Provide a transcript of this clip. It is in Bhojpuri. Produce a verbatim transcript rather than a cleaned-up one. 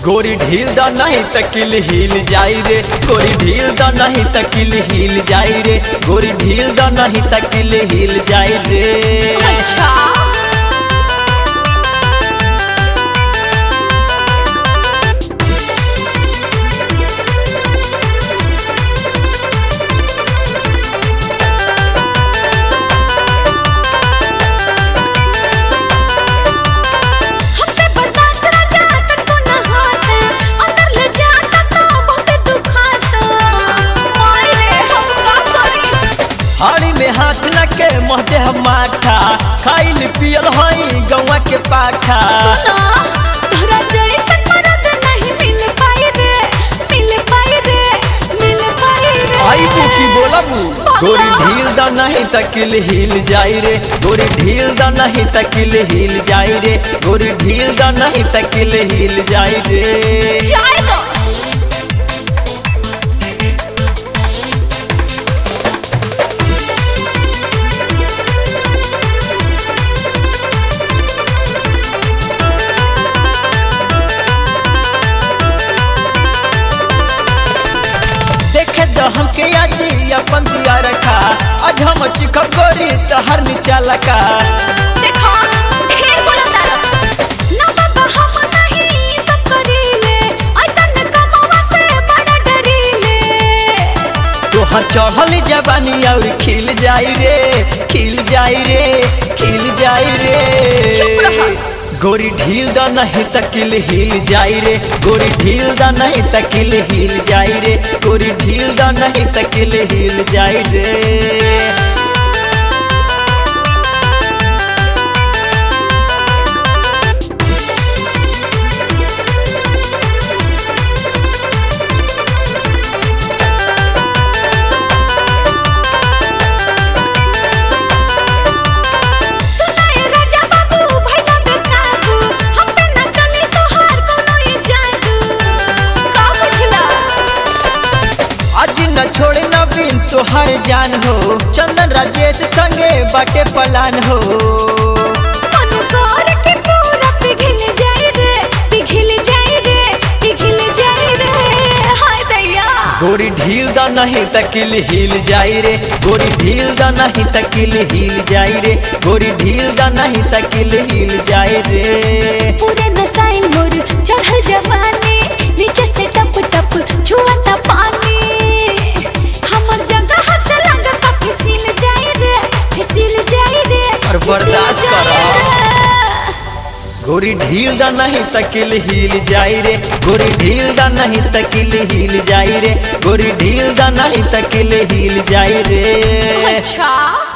गोरी ढील दा नहीं तकिल हिल जाई रे, गोरी ढील दा नहीं तकिल हिल जाई रे, गोरी ढील दा नहीं तकिल हिल जाई रे। अच्छा हाथ न के महते हम माठा खाइल पियल हई गौवा के पाठा। सुना तोरा जैसन मर्द नहीं मिल पाई रे, मिल पाई रे, मिल पाई रे। आई तू की बोलबू गोरी ढील दा नहीं तकिल हिल जाई रे, गोरी ढील दा नहीं तकिल हिल जाई रे, गोरी ढील दा नहीं तकिल हिल जाई रे। जाए दो हमके आज अपन दिया रखा, आज हम चिकन गोरी तहर नीचा लगा। देखो ढेर बोला तारा ना बाबा हम नहीं सब करीले, ऐसा न कमावा से बड़ा डरीले। तोहर चढ़ल जवानी और खिल जाई रे, खिल जाई रे, खिल जाई रे। चुप रहा गोरी ढील दा नहीं तकिल हिल जाई रे, गोरी ढील दा नहीं तकिल हिल जाई रे, गोरी ढील दा नहीं तकिल हिल जाई रे। छोड़े न बिन तोहर जान हो, चंदन राजेश संगे बाटे पलान हो। मन कर के पूरा पिघल जाए रे, पिघल जाए रे, पिघल जाए रे। हाय दैया गोरी ढील दा नहीं तकिल हिल जाई रे, गोरी ढील दा नहीं तकिल हिल जाई रे, गोरी ढील दा नहीं तकिल हिल जाई रे। पूरे नसाइल मोर चढ़ल जवानी, नीचे से टप टप छुआता पानी। बर्दाश्त करो गोरी ढील दा नहीं तकिल हिल जाई रे, गोरी ढील दा नहीं तकिल हिल जाई रे, गोरी ढील दा नहीं तकिल हिल जाई रे। अच्छा